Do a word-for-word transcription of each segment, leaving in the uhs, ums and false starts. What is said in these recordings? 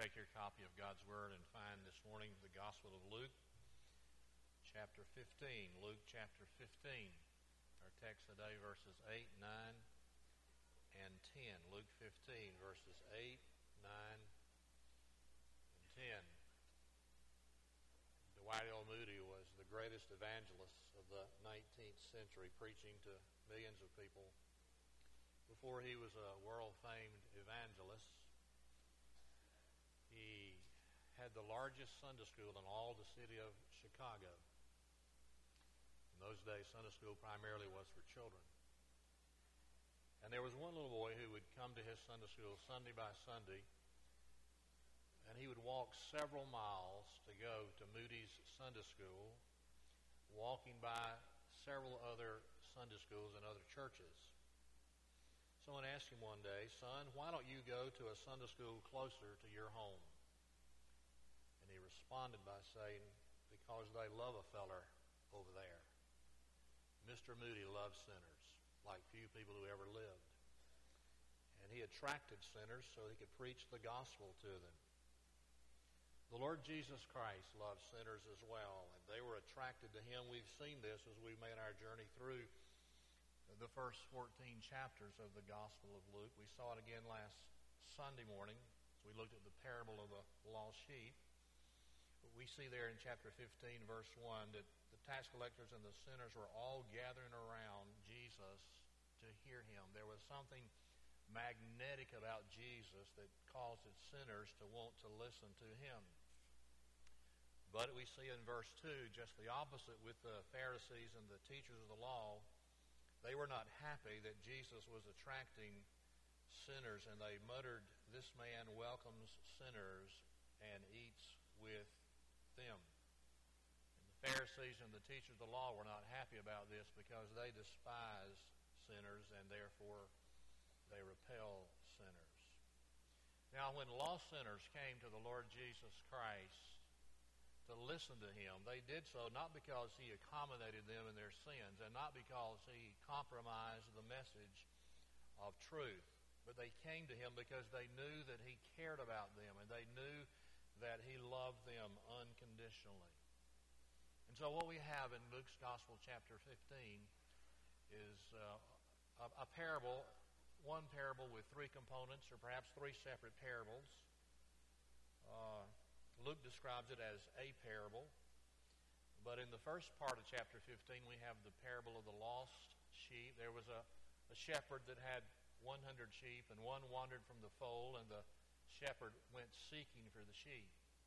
take your copy of God's Word and find this morning the Gospel of Luke, chapter fifteen. Luke chapter fifteen. Our text today, verses eight, nine, and ten. Luke fifteen, verses eight, nine, and ten. Dwight L. Moody was the greatest evangelist of the nineteenth century, preaching to millions of people before he was a world-famed evangelist. He had the largest Sunday school in all the city of Chicago. In those days, Sunday school primarily was for children. And there was one little boy who would come to his Sunday school Sunday by Sunday, and he would walk several miles to go to Moody's Sunday School, walking by several other Sunday schools and other churches. Someone asked him one day, "Son, why don't you go to a Sunday school closer to your home?" And he responded by saying, "Because they love a feller over there." Mister Moody loved sinners like few people who ever lived. And he attracted sinners so he could preach the gospel to them. The Lord Jesus Christ loved sinners as well, and they were attracted to him. We've seen this as we made our journey through the first fourteen chapters of the Gospel of Luke. We saw it again last Sunday morning as we looked at the parable of the lost sheep. We see there in chapter fifteen, verse one, that the tax collectors and the sinners were all gathering around Jesus to hear him. There was something magnetic about Jesus that caused sinners to want to listen to him. But we see in verse two just the opposite with the Pharisees and the teachers of the law. They were not happy that Jesus was attracting sinners, and they muttered, "This man welcomes sinners and eats with them." And the Pharisees and the teachers of the law were not happy about this because they despise sinners, and therefore they repel sinners. Now, when lost sinners came to the Lord Jesus Christ to listen to him, they did so not because he accommodated them in their sins and not because he compromised the message of truth, but they came to him because they knew that he cared about them and they knew that he loved them unconditionally. And so what we have in Luke's Gospel, chapter fifteen, is uh, a, a parable, one parable with three components, or perhaps three separate parables. Uh, Luke describes it as a parable. But in the first part of chapter fifteen, we have the parable of the lost sheep. There was a, a shepherd that had one hundred sheep, and one wandered from the fold, and the shepherd went seeking for the sheep.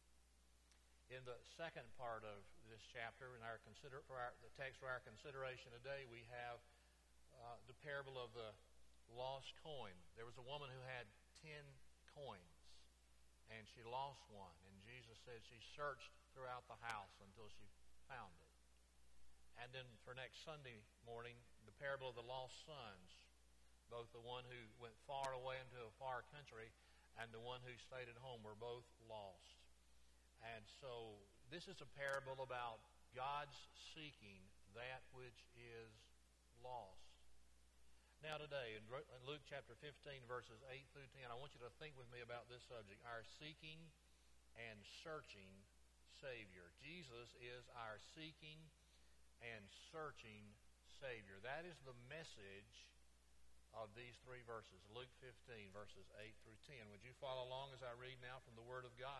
In the second part of this chapter, in our consider for our, the text for our consideration today, we have uh, the parable of the lost coin. There was a woman who had ten coins, and she lost one. And Jesus said she searched throughout the house until she found it. And then for next Sunday morning, the parable of the lost sons, both the one who went far away into a far country and the one who stayed at home, were both lost. And so this is a parable about God's seeking that which is lost. Now today, in Luke chapter fifteen, verses eight through ten, I want you to think with me about this subject, our seeking and searching Savior. Jesus is our seeking and searching Savior. That is the message of these three verses, Luke fifteen, verses eight through ten. Would you follow along as I read now from the Word of God?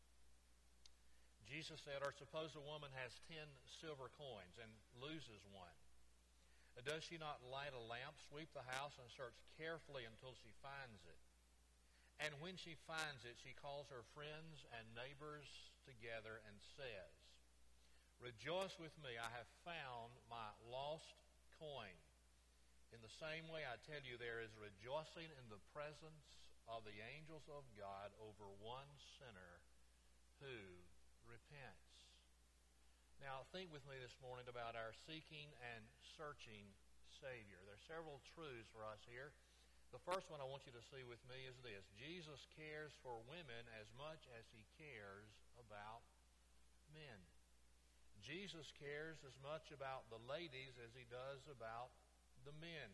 Jesus said, "Or suppose a woman has ten silver coins and loses one. Does she not light a lamp, sweep the house, and search carefully until she finds it? And when she finds it, she calls her friends and neighbors together and says, 'Rejoice with me, I have found my lost coin.' In the same way, I tell you, there is rejoicing in the presence of the angels of God over one sinner who repents." Now, think with me this morning about our seeking and searching Savior. There are several truths for us here. The first one I want you to see with me is this: Jesus cares for women as much as he cares about men. Jesus cares as much about the ladies as he does about the men.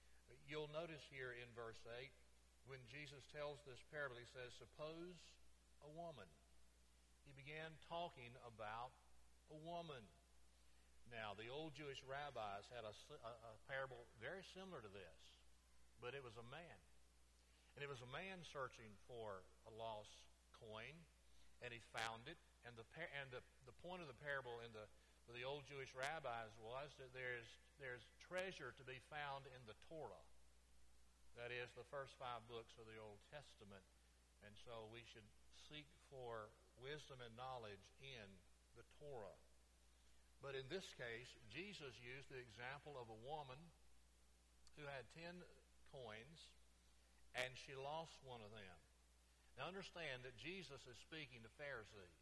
You'll notice here in verse eight, when Jesus tells this parable, he says, "Suppose a woman. He began talking about a woman. Now, the old Jewish rabbis had a, a, a parable very similar to this, but it was a man. And it was a man searching for a lost coin, and he found it. And the par- and the, the point of the parable in the for the old Jewish rabbis was that there's there's treasure to be found in the Torah. That is, the first five books of the Old Testament. And so we should seek for wisdom and knowledge in the Torah. But in this case, Jesus used the example of a woman who had ten coins, and she lost one of them. Now understand that Jesus is speaking to Pharisees.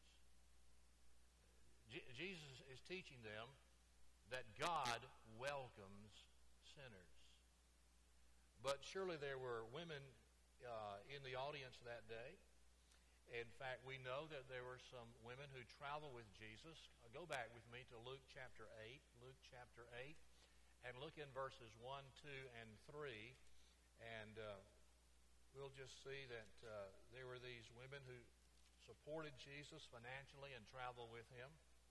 Je- Jesus is teaching them that God welcomes sinners. But surely there were women uh, in the audience that day. In fact, we know that there were some women who traveled with Jesus. Uh, go back with me to Luke chapter eight. Luke chapter eight. And look in verses one, two, and three. And uh, we'll just see that uh, there were these women who supported Jesus financially and traveled with him.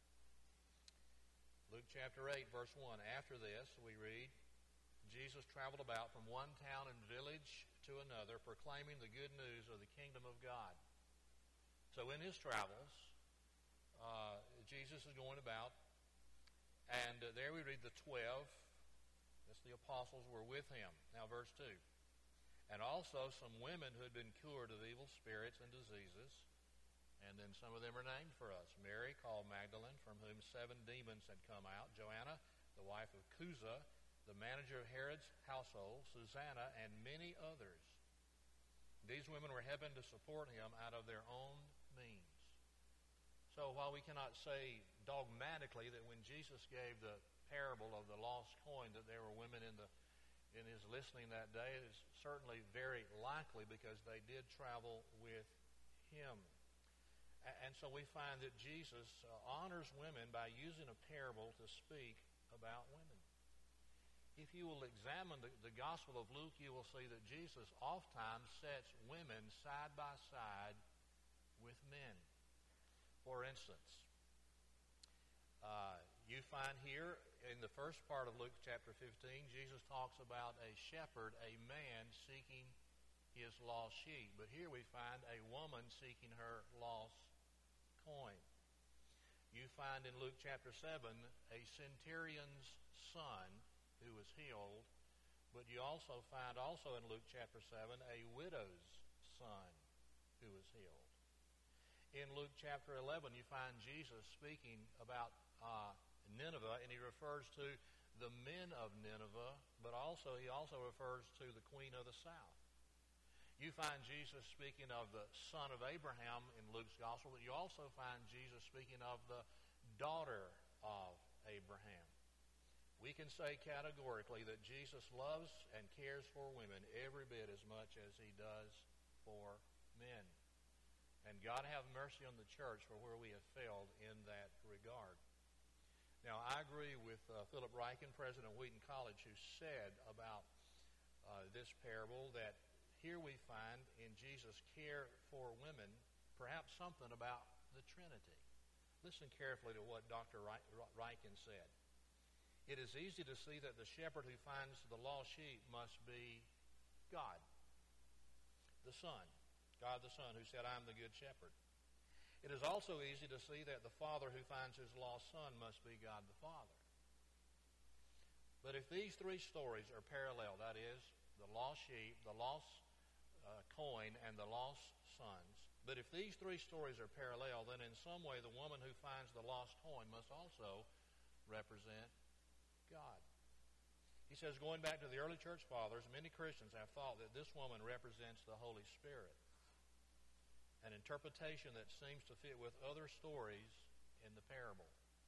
Luke chapter eight, verse one. After this, we read, Jesus traveled about from one town and village to another, proclaiming the good news of the kingdom of God. So in his travels, uh, Jesus is going about, and uh, there we read the twelve, that's the apostles, were with him. Now verse two. And also some women who had been cured of evil spirits and diseases, and then some of them are named for us. Mary, called Magdalene, from whom seven demons had come out. Joanna, the wife of Chuza, the manager of Herod's household. Susanna, and many others. These women were helping to support him out of their own means. So while we cannot say dogmatically that when Jesus gave the parable of the lost coin that there were women in the in his listening that day, it is certainly very likely because they did travel with him. And so we find that Jesus uh, honors women by using a parable to speak about women. If you will examine the, the Gospel of Luke, you will see that Jesus oftentimes sets women side by side with men. For instance, uh, you find here in the first part of Luke chapter fifteen, Jesus talks about a shepherd, a man seeking his lost sheep. But here we find a woman seeking her lost coin. You find in Luke chapter seven a centurion's son who was healed, but you also find also in Luke chapter seven a widow's son who was healed. In Luke chapter eleven, you find Jesus speaking about uh, Nineveh, and he refers to the men of Nineveh, but also he also refers to the queen of the south. You find Jesus speaking of the son of Abraham in Luke's gospel, but you also find Jesus speaking of the daughter of Abraham. We can say categorically that Jesus loves and cares for women every bit as much as he does for men. And God have mercy on the church for where we have failed in that regard. Now, I agree with uh, Philip Ryken, president of Wheaton College, who said about uh, this parable that here we find in Jesus' care for women perhaps something about the Trinity. Listen carefully to what Doctor Ryken said. It is easy to see that the shepherd who finds the lost sheep must be God, the Son. God the Son, who said, I am the good shepherd. It is also easy to see that the Father who finds his lost Son must be God the Father. But if these three stories are parallel, that is, the lost sheep, the lost uh, coin, and the lost sons, but if these three stories are parallel, then in some way the woman who finds the lost coin must also represent God. He says, going back to the early church fathers, many Christians have thought that this woman represents the Holy Spirit, an interpretation that seems to fit with other stories in the parable.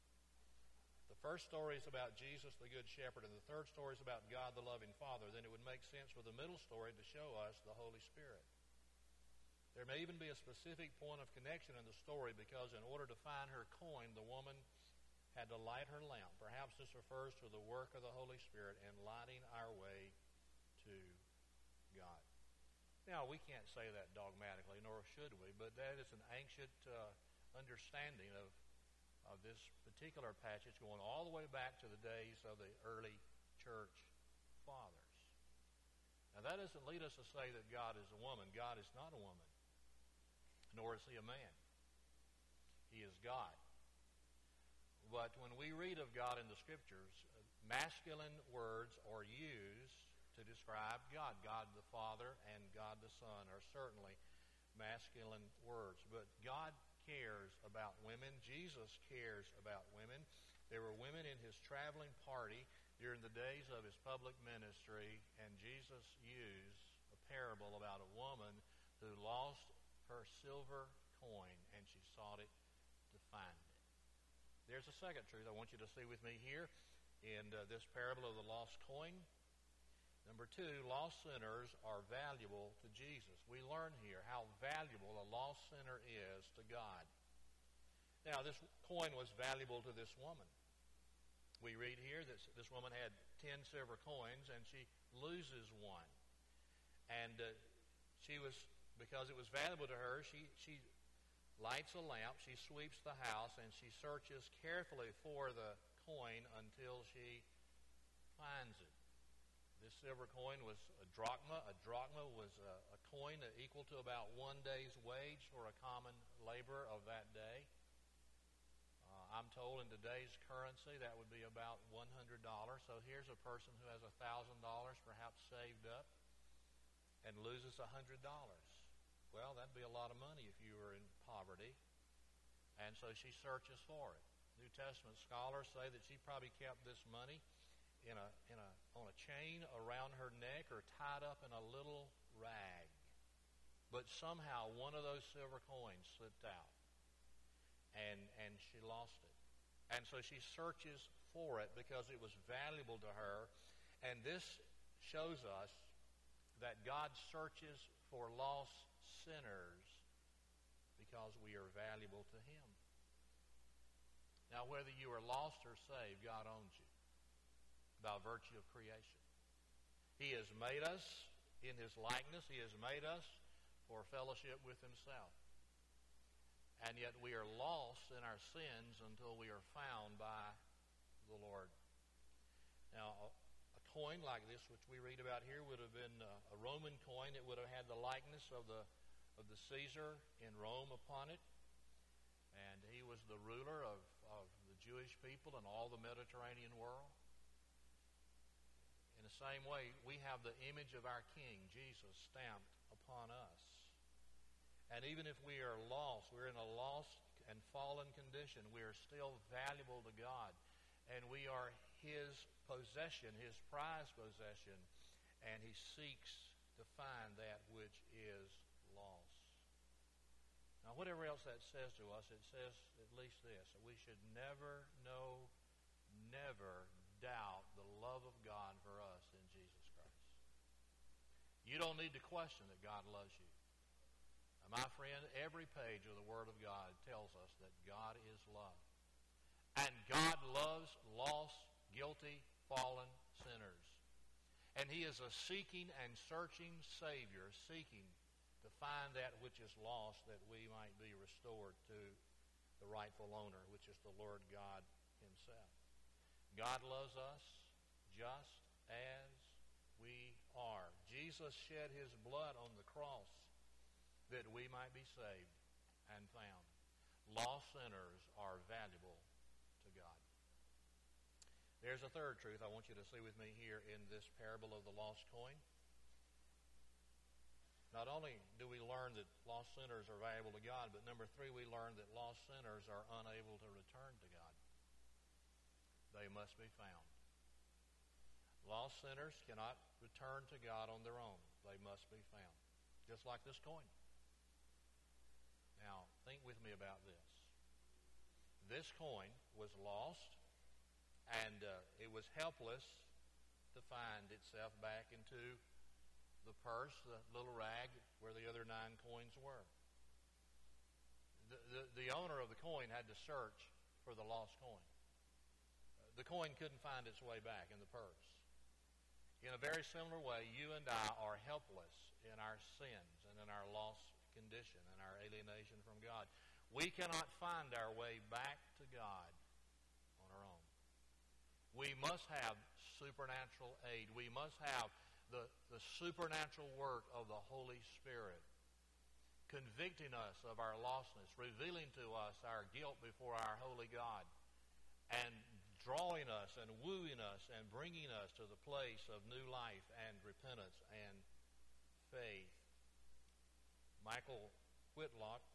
The first story is about Jesus, the Good Shepherd, and the third story is about God, the loving Father. Then it would make sense for the middle story to show us the Holy Spirit. There may even be a specific point of connection in the story because in order to find her coin, the woman had to light her lamp. Perhaps this refers to the work of the Holy Spirit in lighting our way to God. Now, we can't say that dogmatically, nor should we, but that is an ancient uh, understanding of, of this particular passage going all the way back to the days of the early church fathers. Now, that doesn't lead us to say that God is a woman. God is not a woman, nor is he a man. He is God. But when we read of God in the Scriptures, masculine words are used to describe God. God the Father and God the Son are certainly masculine words. But God cares about women. Jesus cares about women. There were women in his traveling party during the days of his public ministry, and Jesus used a parable about a woman who lost her silver coin, and she sought it to find it. There's a second truth I want you to see with me here in uh, this parable of the lost coin. Number two, lost sinners are valuable to Jesus. We learn here how valuable a lost sinner is to God. Now, this coin was valuable to this woman. We read here that this woman had ten silver coins, and she loses one. And uh, she was, because it was valuable to her, she, she lights a lamp, she sweeps the house, and she searches carefully for the coin until she finds it. This silver coin was a drachma. A drachma was a, a coin equal to about one day's wage for a common laborer of that day. Uh, I'm told in today's currency that would be about one hundred dollars. So here's a person who has one thousand dollars perhaps saved up and loses one hundred dollars. Well, that'd be a lot of money if you were in poverty. And so she searches for it. New Testament scholars say that she probably kept this money in a in a on a chain around her neck or tied up in a little rag. But somehow one of those silver coins slipped out, and and she lost it. And so she searches for it because it was valuable to her. And this shows us that God searches for lost sinners because we are valuable to him. Now, whether you are lost or saved, God owns you by virtue of creation. He has made us in his likeness. He has made us for fellowship with himself. And yet we are lost in our sins until we are found by the Lord. Now, a, a coin like this, which we read about here, would have been a, a Roman coin. It would have had the likeness of the of the Caesar in Rome upon it. And he was the ruler of, of the Jewish people and all the Mediterranean world. In the same way, we have the image of our King, Jesus, stamped upon us. And even if we are lost, we're in a lost and fallen condition, we are still valuable to God. And we are his possession, his prized possession, and he seeks to find that which is lost. Now, whatever else that says to us, it says at least this, that we should never, no, never doubt the love of God for us in Jesus Christ. You don't need to question that God loves you. Now, my friend, every page of the Word of God tells us that God is love. And God loves lost, guilty, fallen sinners. And he is a seeking and searching Savior, seeking to find that which is lost, that we might be restored to the rightful owner, which is the Lord God himself. God loves us just as we are. Jesus shed his blood on the cross that we might be saved and found. Lost sinners are valuable to God. There's a third truth I want you to see with me here in this parable of the lost coin. Not only do we learn that lost sinners are valuable to God, but number three, we learn that lost sinners are unable to return to God. They must be found. Lost sinners cannot return to God on their own. They must be found. Just like this coin. Now, think with me about this. This coin was lost, and uh, it was helpless to find itself back into the purse, the little rag where the other nine coins were. The, the, the owner of the coin had to search for the lost coin. The coin couldn't find its way back in the purse. In a very similar way, you and I are helpless in our sins and in our lost condition and our alienation from God. We cannot find our way back to God on our own. We must have supernatural aid. We must have the, the supernatural work of the Holy Spirit, convicting us of our lostness, revealing to us our guilt before our holy God, and drawing us and wooing us and bringing us to the place of new life and repentance and faith. Michael Whitlock,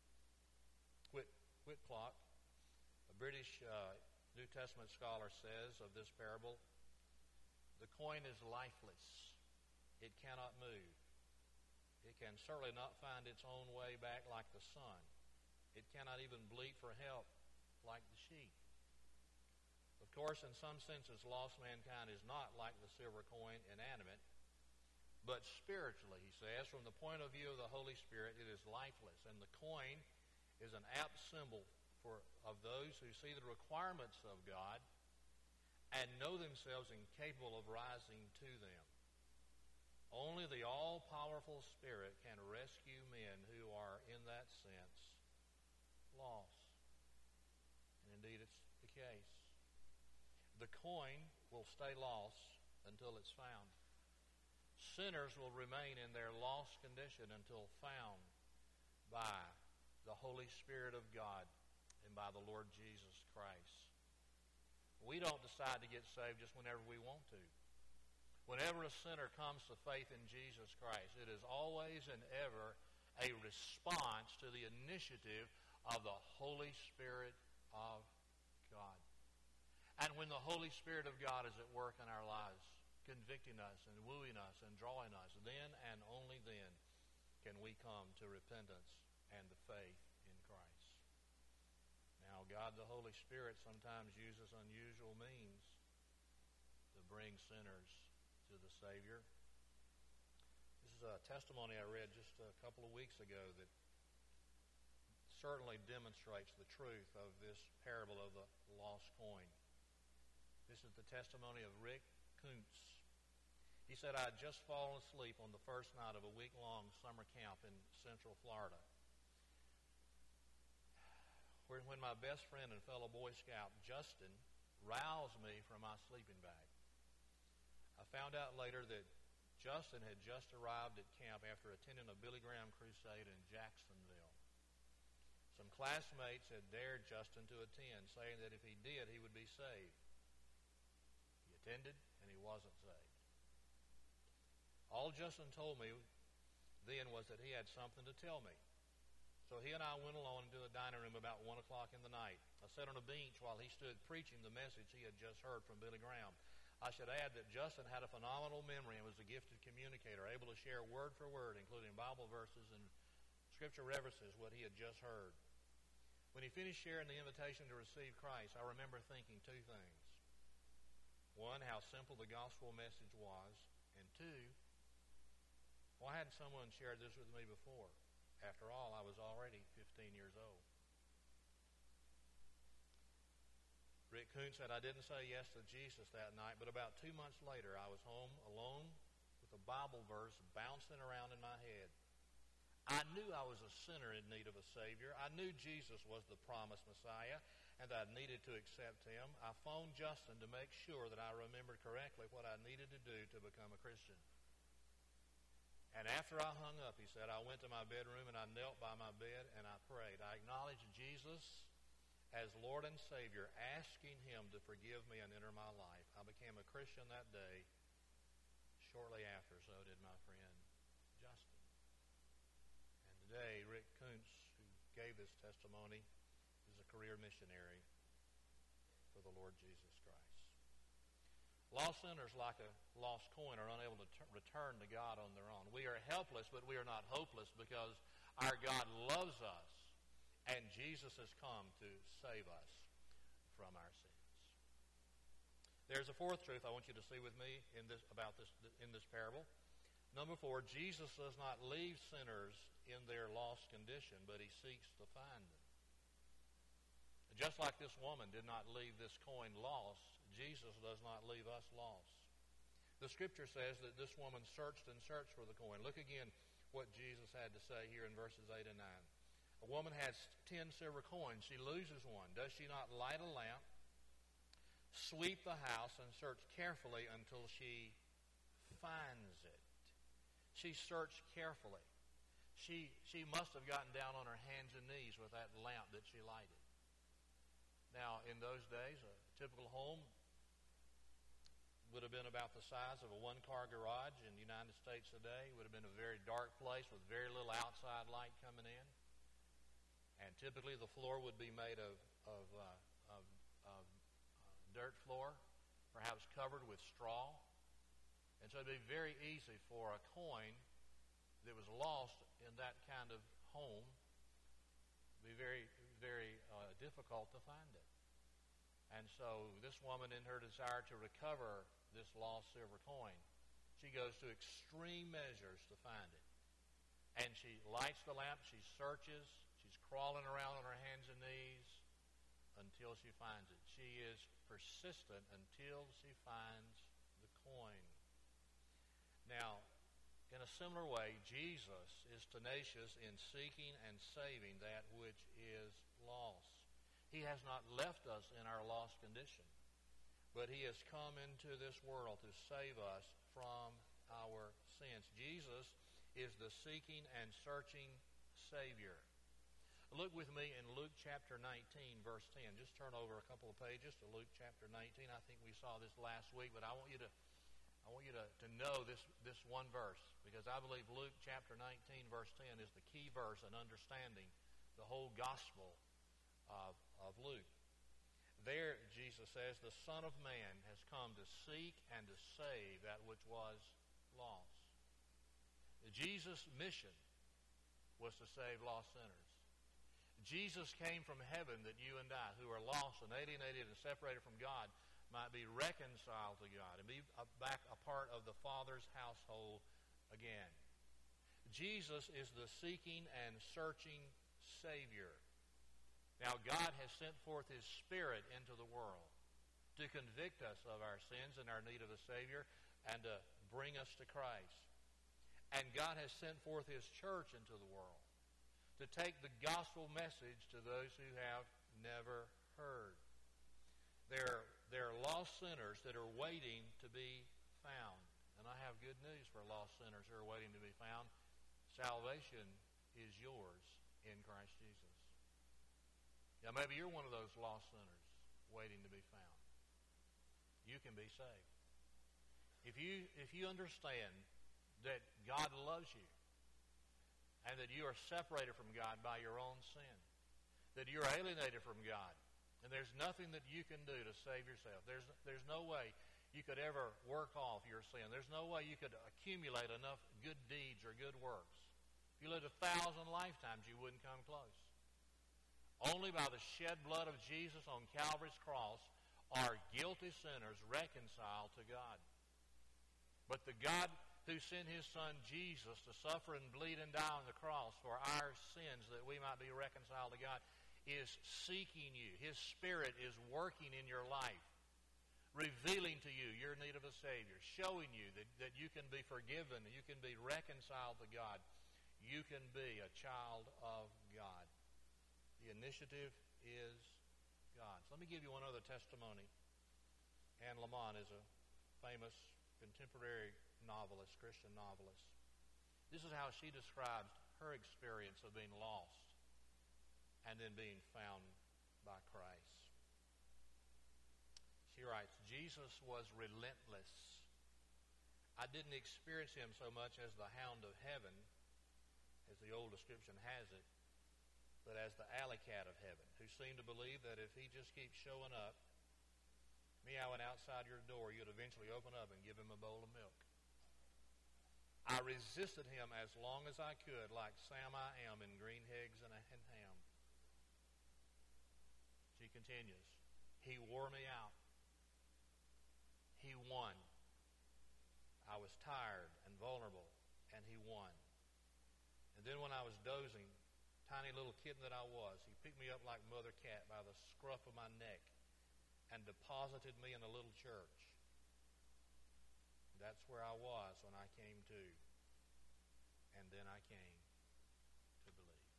Whit, Whitlock, a British uh, New Testament scholar, says of this parable, the coin is lifeless. It cannot move. It can certainly not find its own way back like the sun. It cannot even bleat for help like the sheep. Of course, in some senses, lost mankind is not like the silver coin, inanimate, but spiritually, he says, from the point of view of the Holy Spirit, it is lifeless. And the coin is an apt symbol for of those who see the requirements of God and know themselves incapable of rising to them. Only the all-powerful Spirit can rescue men who are, in that sense, lost. And indeed, it's the case. The coin will stay lost until it's found. Sinners will remain in their lost condition until found by the Holy Spirit of God and by the Lord Jesus Christ. We don't decide to get saved just whenever we want to. Whenever a sinner comes to faith in Jesus Christ, it is always and ever a response to the initiative of the Holy Spirit of God. And when the Holy Spirit of God is at work in our lives, convicting us and wooing us and drawing us, then and only then can we come to repentance and to faith in Christ. Now, God the Holy Spirit sometimes uses unusual means to bring sinners to the Savior. This is a testimony I read just a couple of weeks ago that certainly demonstrates the truth of this parable of the lost coin. This is the testimony of Rick Kuntz. He said, I had just fallen asleep on the first night of a week-long summer camp in Central Florida, where when my best friend and fellow Boy Scout, Justin, roused me from my sleeping bag. I found out later that Justin had just arrived at camp after attending a Billy Graham crusade in Jacksonville. Some classmates had dared Justin to attend, saying that if he did, he would be saved. He attended, and he wasn't saved. All Justin told me then was that he had something to tell me. So he and I went along into the dining room about one o'clock in the night. I sat on a bench while he stood preaching the message he had just heard from Billy Graham. I should add that Justin had a phenomenal memory and was a gifted communicator, able to share word for word, including Bible verses and scripture references, what he had just heard. When he finished sharing the invitation to receive Christ, I remember thinking two things. One, how simple the gospel message was, and two, why hadn't someone shared this with me before? After all, I was already fifteen years old. Rick Kuntz said, I didn't say yes to Jesus that night, but about two months later, I was home alone with a Bible verse bouncing around in my head. I knew I was a sinner in need of a Savior. I knew Jesus was the promised Messiah, and that I needed to accept him. I phoned Justin to make sure that I remembered correctly what I needed to do to become a Christian. And after I hung up, he said, I went to my bedroom and I knelt by my bed and I prayed. I acknowledged Jesus as Lord and Savior, asking him to forgive me and enter my life. I became a Christian that day. Shortly after, so did my friend Justin. And today, Rick Kuntz, who gave this testimony, is a career missionary for the Lord Jesus Christ. Lost sinners, like a lost coin, are unable to t- return to God on their own. We are helpless, but we are not hopeless because our God loves us, and Jesus has come to save us from our sins. There's a fourth truth I want you to see with me in this about this in this parable. Number four, Jesus does not leave sinners in their lost condition, but he seeks to find them. Just like this woman did not leave this coin lost, Jesus does not leave us lost. The Scripture says that this woman searched and searched for the coin. Look again what Jesus had to say here in verses eight and nine. A woman has ten silver coins. She loses one. Does she not light a lamp, sweep the house, and search carefully until she finds it? She searched carefully. She, she must have gotten down on her hands and knees with that lamp that she lighted. Now, in those days, a typical home would have been about the size of a one-car garage in the United States today. It would have been a very dark place with very little outside light coming in. And typically the floor would be made of, of, uh, of, of uh, dirt floor, perhaps covered with straw. And so it would be very easy for a coin that was lost in that kind of home. It would be very, very uh, difficult to find it. And so this woman, in her desire to recover this lost silver coin, she goes to extreme measures to find it. And she lights the lamp, she searches, she's crawling around on her hands and knees until she finds it. She is persistent until she finds the coin. Now, in a similar way, Jesus is tenacious in seeking and saving that which is lost. He has not left us in our lost condition, but he has come into this world to save us from our sins. Jesus is the seeking and searching Savior. Look with me in Luke chapter nineteen, verse ten. Just turn over a couple of pages to Luke chapter nineteen. I think we saw this last week, but I want you to I want you to, to know this, this one verse, because I believe Luke chapter nineteen, verse ten is the key verse in understanding the whole gospel of, of Luke. There, Jesus says, the Son of Man has come to seek and to save that which was lost. Jesus' mission was to save lost sinners. Jesus came from heaven that you and I, who are lost and alienated and separated from God, might be reconciled to God and be back a part of the Father's household again. Jesus is the seeking and searching Savior. Now, God has sent forth His Spirit into the world to convict us of our sins and our need of a Savior and to bring us to Christ. And God has sent forth His church into the world to take the gospel message to those who have never heard. There, there are lost sinners that are waiting to be found. And I have good news for lost sinners who are waiting to be found. Salvation is yours in Christ Jesus. Now, maybe you're one of those lost sinners waiting to be found. You can be saved. If you, if you understand that God loves you and that you are separated from God by your own sin, that you're alienated from God, and there's nothing that you can do to save yourself. There's, there's no way you could ever work off your sin. There's no way you could accumulate enough good deeds or good works. If you lived a thousand lifetimes, you wouldn't come close. Only by the shed blood of Jesus on Calvary's cross are guilty sinners reconciled to God. But the God who sent His Son Jesus to suffer and bleed and die on the cross for our sins that we might be reconciled to God is seeking you. His Spirit is working in your life, revealing to you your need of a Savior, showing you that, that you can be forgiven, that you can be reconciled to God. You can be a child of God. The initiative is God's. Let me give you one other testimony. Anne Lamott is a famous contemporary novelist, Christian novelist. This is how she describes her experience of being lost and then being found by Christ. She writes, Jesus was relentless. I didn't experience Him so much as the hound of heaven, as the old description has it, but as the alley cat of heaven, who seemed to believe that if he just keeps showing up, meowing outside your door, you'd eventually open up and give him a bowl of milk. I resisted him as long as I could, like Sam I am in green eggs and, a, and ham. She continues, he wore me out. He won. I was tired and vulnerable, and he won. And then when I was dozing, tiny little kitten that I was, he picked me up like mother cat by the scruff of my neck and deposited me in a little church. That's where I was when I came to. And then I came to believe.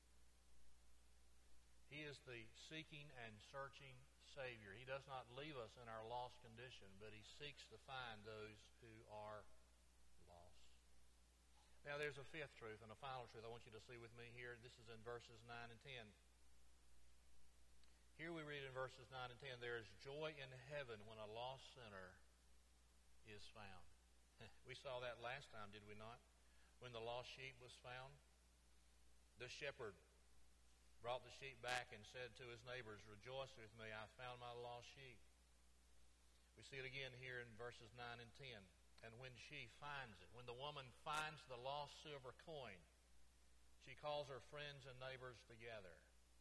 He is the seeking and searching Savior. He does not leave us in our lost condition, but He seeks to find those who are lost. Now there's a fifth truth and a final truth I want you to see with me here. This is in verses nine and ten. Here we read in verses nine and ten, there is joy in heaven when a lost sinner is found. We saw that last time, did we not? When the lost sheep was found, the shepherd brought the sheep back and said to his neighbors, "Rejoice with me, I found my lost sheep." We see it again here in verses nine and ten. And when she finds it, when the woman finds the lost silver coin, she calls her friends and neighbors together.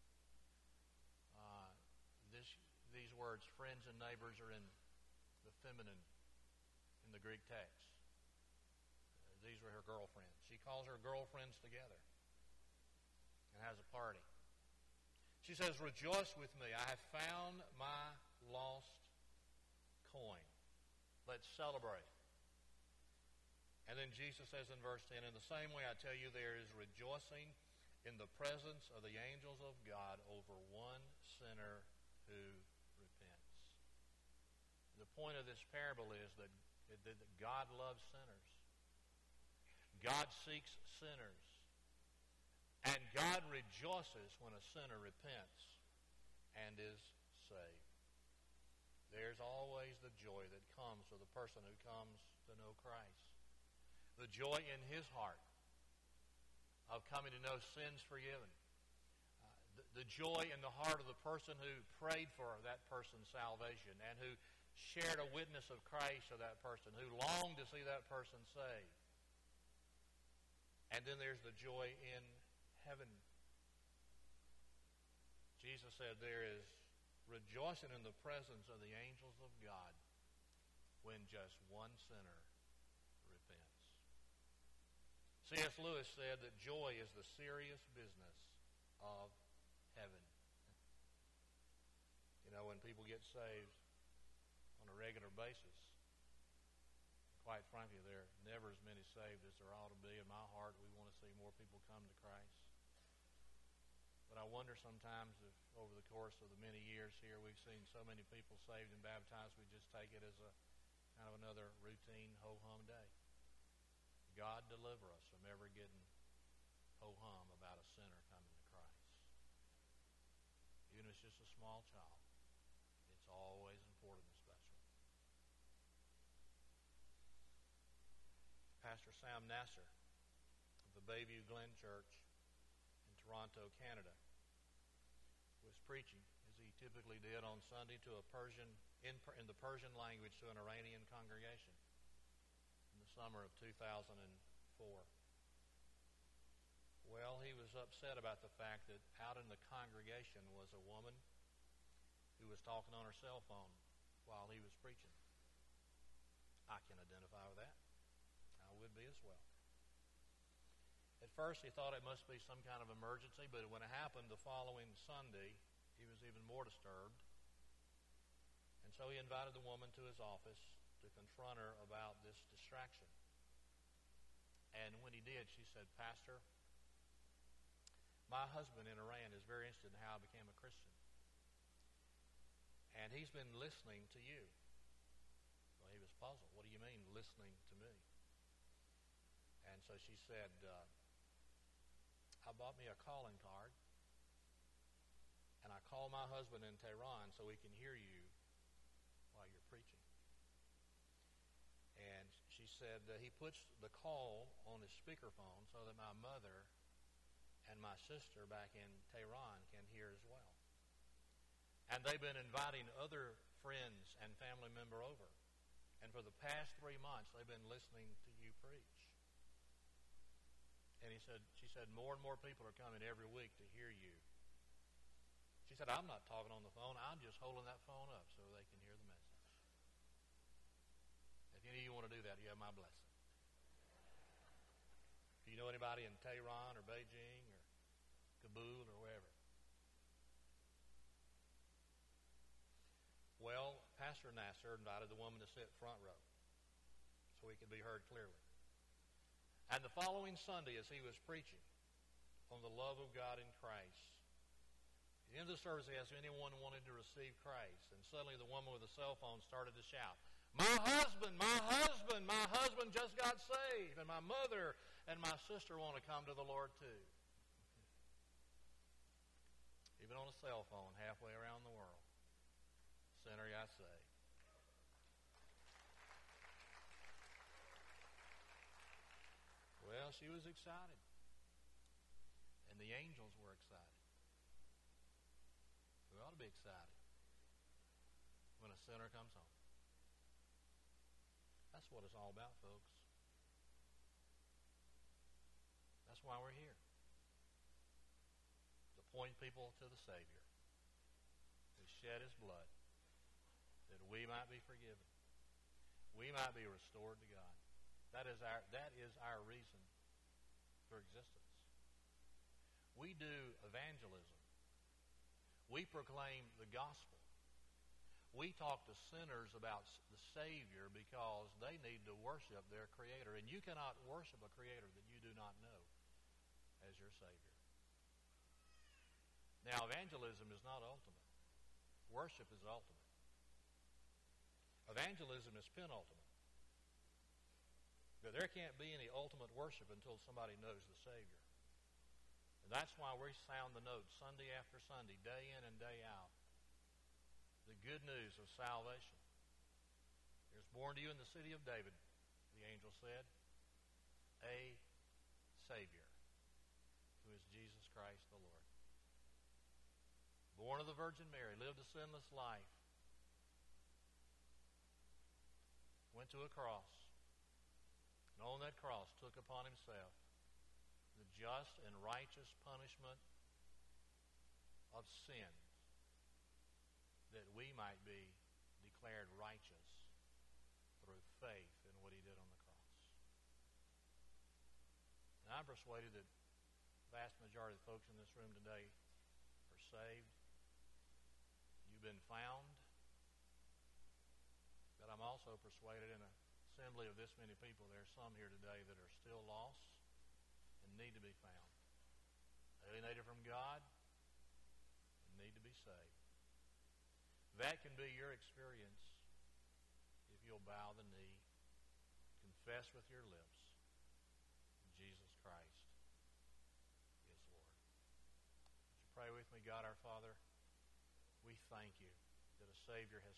Uh, this, these words, friends and neighbors, are in the feminine in the Greek text. Uh, these were her girlfriends. She calls her girlfriends together and has a party. She says, "Rejoice with me, I have found my lost coin. Let's celebrate." And then Jesus says in verse ten, "In the same way I tell you, there is rejoicing in the presence of the angels of God over one sinner who repents." The point of this parable is that, that God loves sinners. God seeks sinners. And God rejoices when a sinner repents and is saved. There's always the joy that comes with a person who comes to know Christ. The joy in his heart of coming to know sins forgiven. Uh, the, the joy in the heart of the person who prayed for that person's salvation and who shared a witness of Christ to that person, who longed to see that person saved. And then there's the joy in heaven. Jesus said there is rejoicing in the presence of the angels of God when just one sinner repents. C S Lewis said that joy is the serious business of heaven. You know, when people get saved on a regular basis, quite frankly, there are never as many saved as there ought to be. In my heart, we want to see more people come to Christ. But I wonder sometimes if over the course of the many years here we've seen so many people saved and baptized, we just take it as a kind of another routine ho-hum day. God deliver us from ever getting ho-hum about a sinner coming to Christ. Even if it's just a small child, it's always important and special. Pastor Sam Nasser of the Bayview Glen Church in Toronto, Canada, was preaching, as he typically did on Sunday, to a Persian in, in the Persian language to an Iranian congregation in the summer of two thousand four. Well, he was upset about the fact that out in the congregation was a woman who was talking on her cell phone while he was preaching. I can identify with that. I would be as well. At first, he thought it must be some kind of emergency, but when it happened the following Sunday, he was even more disturbed. And so he invited the woman to his office to confront her about this distraction. And when he did, she said, "Pastor, my husband in Iran is very interested in how I became a Christian. And he's been listening to you." Well, he was puzzled. "What do you mean, listening to me?" And so she said, uh, "I bought me a calling card, and I called my husband in Tehran so he can hear you while you're preaching." And she said uh, he puts the call on his speakerphone so that my mother and my sister back in Tehran can hear as well. And they've been inviting other friends and family member over. And for the past three months, they've been listening to you preach. And he said, she said, "More and more people are coming every week to hear you." She said, "I'm not talking on the phone. I'm just holding that phone up so they can hear the message." If any of you want to do that, you have my blessing. Do you know anybody in Tehran or Beijing or Kabul or wherever? Well, Pastor Nasser invited the woman to sit front row. so he could be heard clearly. And the following Sunday, as he was preaching on the love of God in Christ, at the end of the service, he asked if anyone wanted to receive Christ. And suddenly the woman with the cell phone started to shout, "My husband, my husband, my husband just got saved. And my mother and my sister want to come to the Lord too." Even on a cell phone halfway around the world. Sinner, I say. Well, she was excited. And the angels were excited. We ought to be excited when a sinner comes home. That's what it's all about, folks. That's why we're here. To point people to the Savior who shed his blood that we might be forgiven. We might be restored to God. That is our, that is our reason for existence. We do evangelism. We proclaim the gospel. We talk to sinners about the Savior because they need to worship their Creator. And you cannot worship a Creator that you do not know as your Savior. Now, evangelism is not ultimate. Worship is ultimate. Evangelism is penultimate. But there can't be any ultimate worship until somebody knows the Savior. And that's why we sound the note Sunday after Sunday, day in and day out. The good news of salvation. There's born to you in the city of David, the angel said, a Savior, who is Jesus Christ the Lord. Born of the Virgin Mary, lived a sinless life, went to a cross, and on that cross took upon himself the just and righteous punishment of sin, that we might be declared righteous through faith in what he did on the cross. And I'm persuaded that the vast majority of the folks in this room today are saved. You've been found. But I'm also persuaded in an assembly of this many people, there are some here today that are still lost and need to be found. Alienated from God and need to be saved. That can be your experience if you'll bow the knee, confess with your lips, Jesus Christ is Lord. Would you pray with me? God our Father, we thank you that a Savior has